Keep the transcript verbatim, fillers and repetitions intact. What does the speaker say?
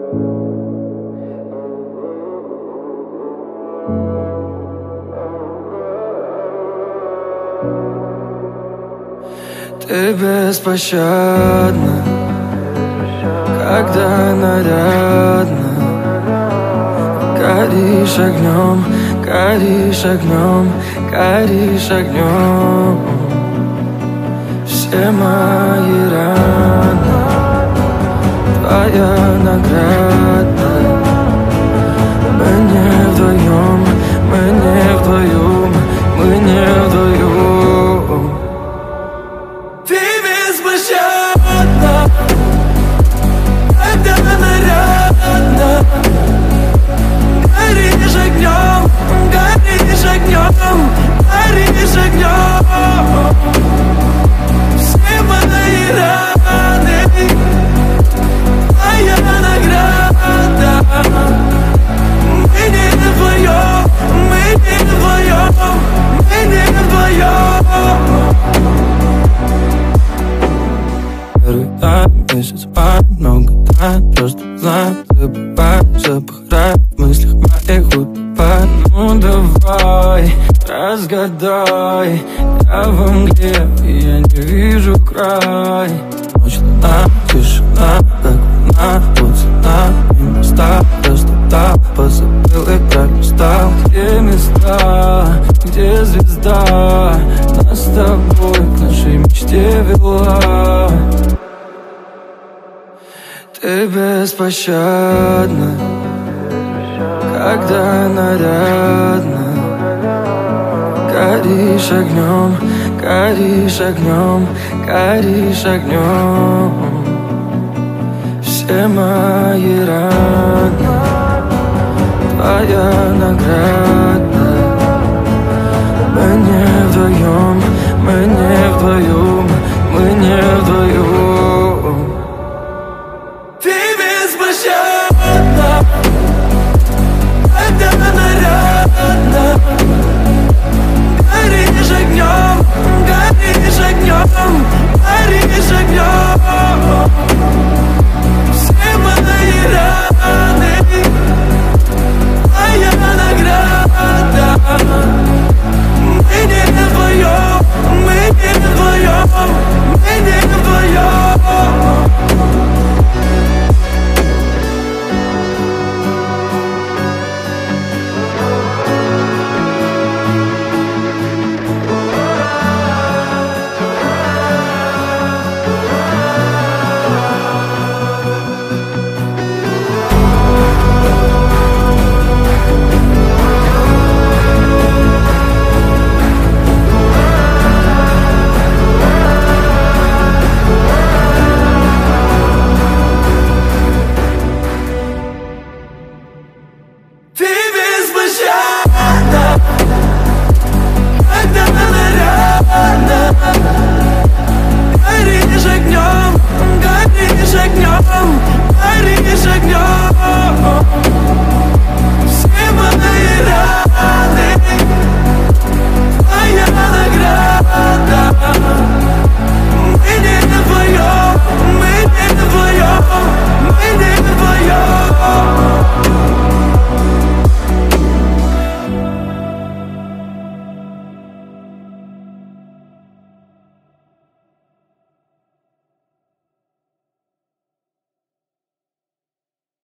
Ты беспощадна, когда нарядна. Горишь огнем, горишь огнем, горишь огнем. Все мои раны твоя награда. Мы не вдвоем, мы не вдвоем, мы не вдвоем. Ты беспощадна, когда нарядна. Горишь огнем, горишь огнем, горишь огнем. Все мои раны твоя награда. Мы не вдвоем, мы не вдвоем, мы не вдвоем. Первый тайм, месяц май, много тайн. Просто знаю, забываю, забываю. В мыслях моих утопаю. Ну давай, разгадай. Я в мгле, и я не вижу край. Ночь, луна, тишина, как луна. Вот цена, и моста, растоптал. Позабыл и пролистал. Где места, где звезда нас с тобой к нашей мечте вела. Ты беспощадна, когда нарядна. Горишь огнем, горишь огнем, горишь огнем. Все мои раны твоя награда. Мы не вдвоем, мы не вдвоем, мы не вдвоем. Ты беспощадна, когда нарядна. Горишь огнем, горишь огнем.